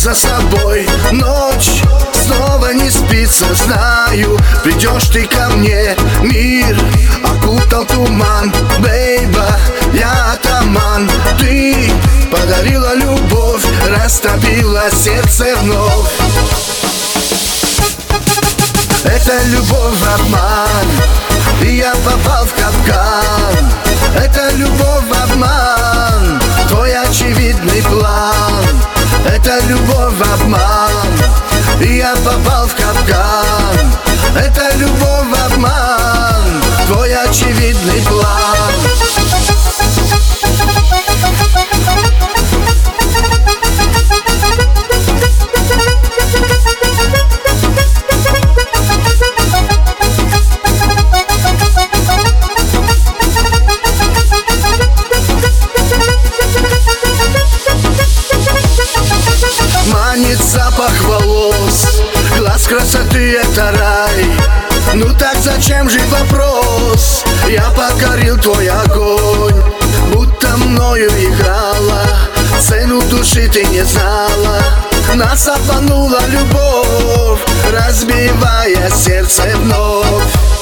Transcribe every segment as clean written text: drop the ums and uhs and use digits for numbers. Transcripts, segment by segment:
за собой. Ночь снова не спится, знаю, придешь ты ко мне. Мир окутал туман, бейба, я атаман. Ты подарила любовь, растопила сердце вновь. Это любовь обман, и я попал в капкан. Это любовь обман, твой очевидный план. Это любовь обман, и я попал в капкан. Это любовь обман, твой очевидный план. Манит запах волос, глаз красоты — это рай. Ну так зачем же вопрос? Я покорил твой огонь, будто мною играла, цену души ты не знала. Нас обманула любовь, разбивая сердце вновь.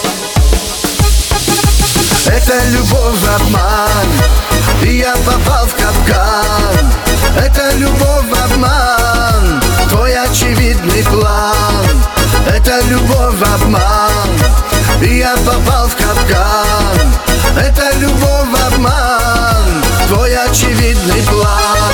Это любовь обман, и я попал в капкан. Это любовь обман, твой очевидный план. Это любовь обман, и я попал в капкан. Это любовь обман, твой очевидный план.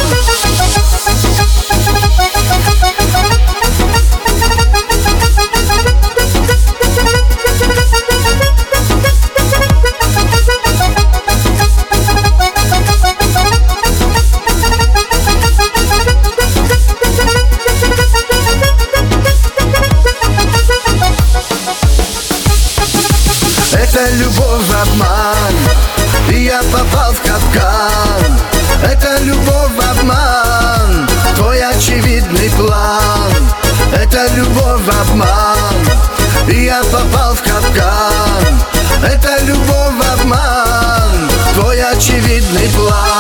Это любовь обман, и я попал в капкан. Это любовь обман, твой очевидный план. Это любовь обман, и я попал в капкан. Это любовь обман, твой очевидный план.